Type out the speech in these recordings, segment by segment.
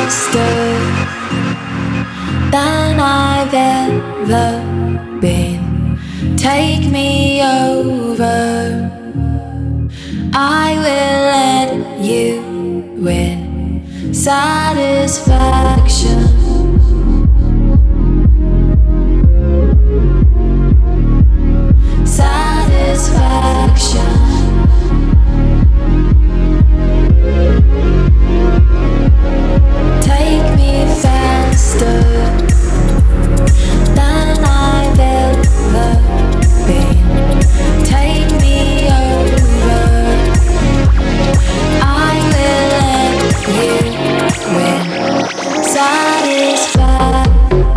faster than I've ever been. Take me over, I will let you win. Satisfaction. Satisfaction. Take me faster than I've ever been. Take me over, I will let you win. Satisfaction.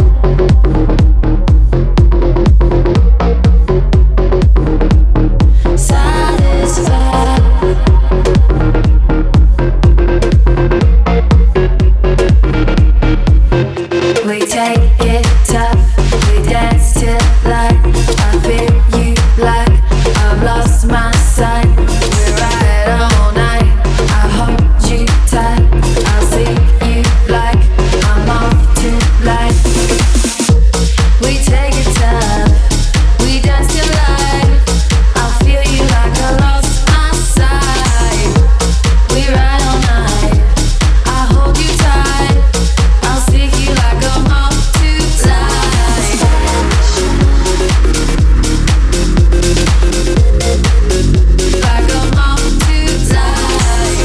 We take it tough, we dance till light. I feel you like I've lost my sight. We're right all night, I hold you tight. I'll see you like I'm off tonight. We take it tough, we dance till light. I feel you like I lost my sight. We ride all night, I hold you tight. I'll see you like I'm off tonight. Like I'm off tonight.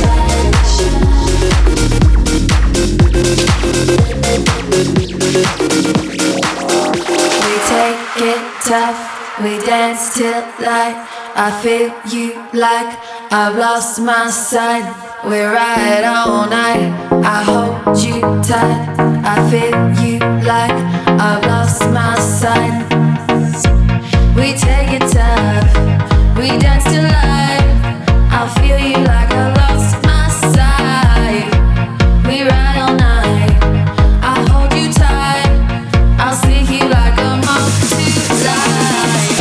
We take it tough, we dance till light. I feel you like I've lost my sight. We ride all night, I hold you tight. I feel you like I've lost my sight. We take it tough, we dance till light. I feel you like I lost my sight. We ride all night, I hold you tight. I'll see you like I'm off tonight.